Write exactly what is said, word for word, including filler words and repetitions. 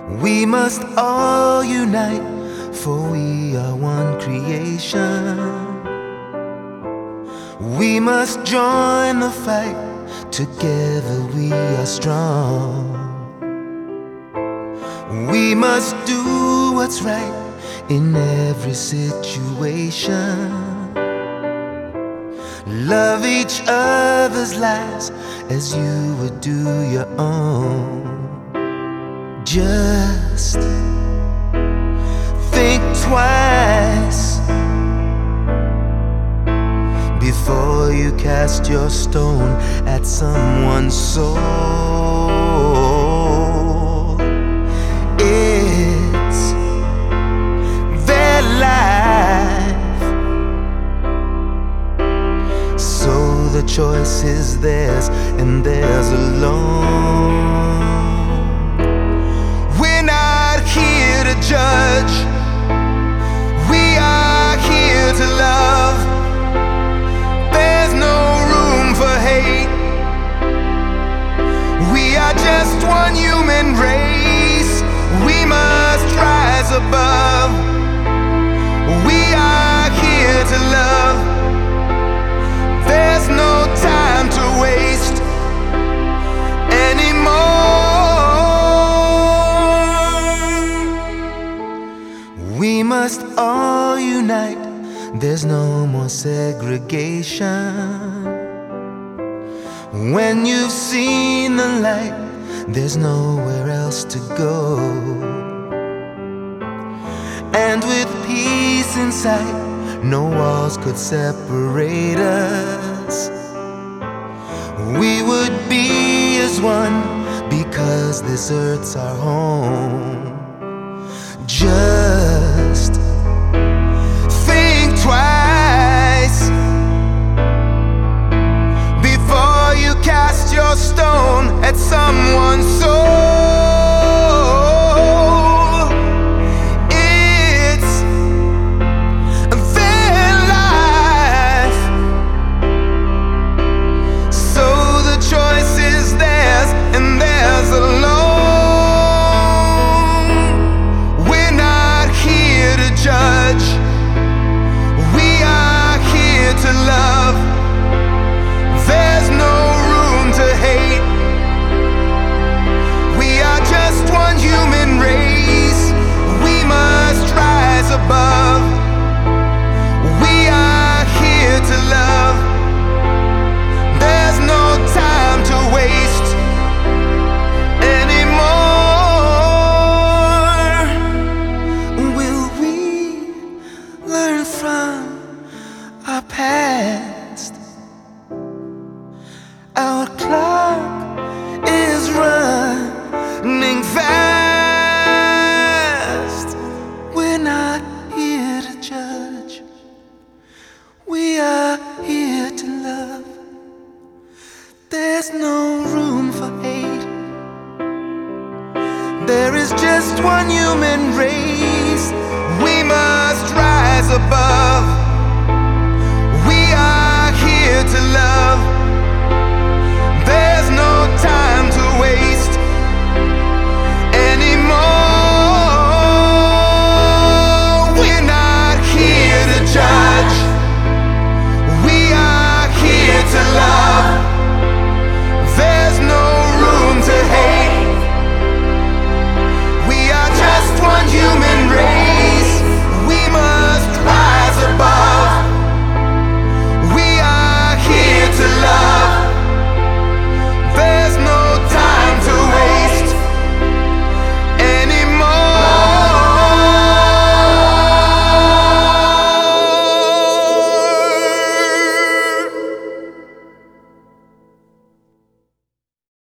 We must all unite, for we are one creation. We must join the fight, together we are strong. We must do what's right in every situation. Love each other's lives as you would do your own. Just think twice before you cast your stone at someone's soul. It's their life, so the choice is theirs and theirs alone. We're not here to judge, we are here to love. There's no room for hate. We are just one human race. We must rise above. We are here to love. There's no time to waste anymore. We must all unite. There's no more segregation. When you've seen the light, there's nowhere else to go. And with peace in sight, no walls could separate us. We would be as one, because this earth's our home. Just think twice before you cast your stone at someone's soul. It's their life, so the choice is theirs and theirs alone. We're not here to judge, we are here to love. There's no room to hate. We are just one human race. We must rise above. We are here to love. There's no time to waste anymore. Will we learn from our past? Our clock is running fast. We're not here to judge, we are here to love. There's no room for hate. There is just one human race. We must rise above. We are here to love. There's no time to wait.